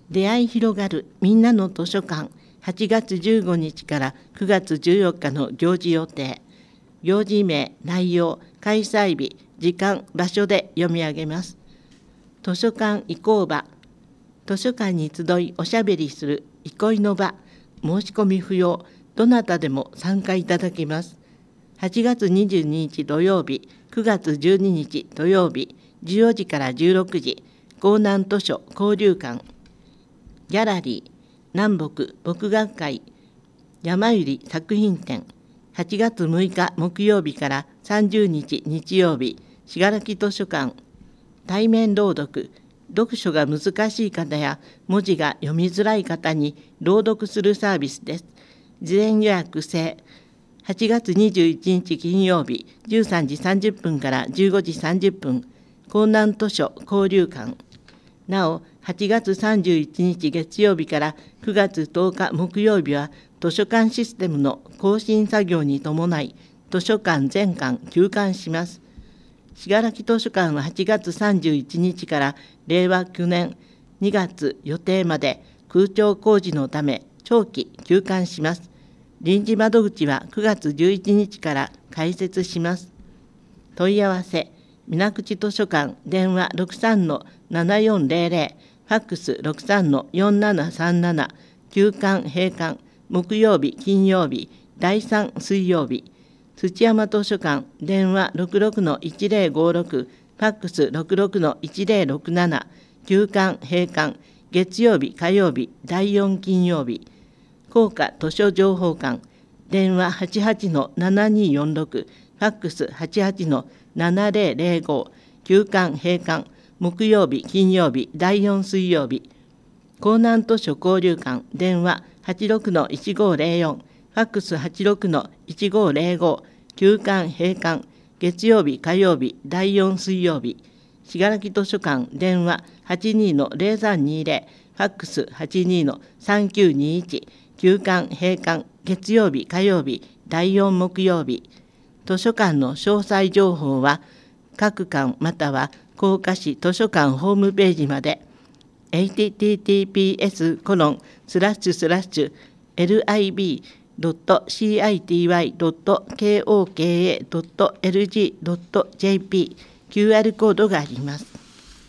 出会い広がるみんなの図書館、8月15日から9月14日の行事予定。行事名、内容、開催日、時間、場所で読み上げます。図書館移行場。図書館に集いおしゃべりする憩いの場。申し込み不要。どなたでも参加いただけます。8月22日土曜日、9月12日土曜日、14時から16時、江南図書交流館。ギャラリー、南北墨学会、山百合作品展。8月6日木曜日から30日日曜日、信楽図書館。対面朗読、読書が難しい方や文字が読みづらい方に朗読するサービスです。事前予約制。8月21日金曜日、13時30分から15時30分、江南図書交流館。なお、8月31日月曜日から9月10日木曜日は、図書館システムの更新作業に伴い、図書館全館休館します。信楽図書館は8月31日から令和9年2月予定まで空調工事のため長期休館します。臨時窓口は9月11日から開設します。問い合わせ、水口図書館電話 63-7400、ファックス 63-4737、休館閉館、木曜日金曜日、第3水曜日。土山図書館電話 66-1056、ファックス 66-1067、休館閉館、月曜日火曜日、第4金曜日。高価図書情報館電話 88-7246、ファックス 88-7005、休館閉館、木曜日金曜日、第4水曜日。江南図書交流館電話 86-1504、ファックス 86-1505、休館閉館、月曜日火曜日、第4水曜日。信楽図書館電話 82-0320、ファックス 82-3921、休館閉館、月曜日火曜日、第4木曜日。図書館の詳細情報は各館または甲賀市図書館ホームページまで。https://lib.city.koka.lg.jp QR コードがあります。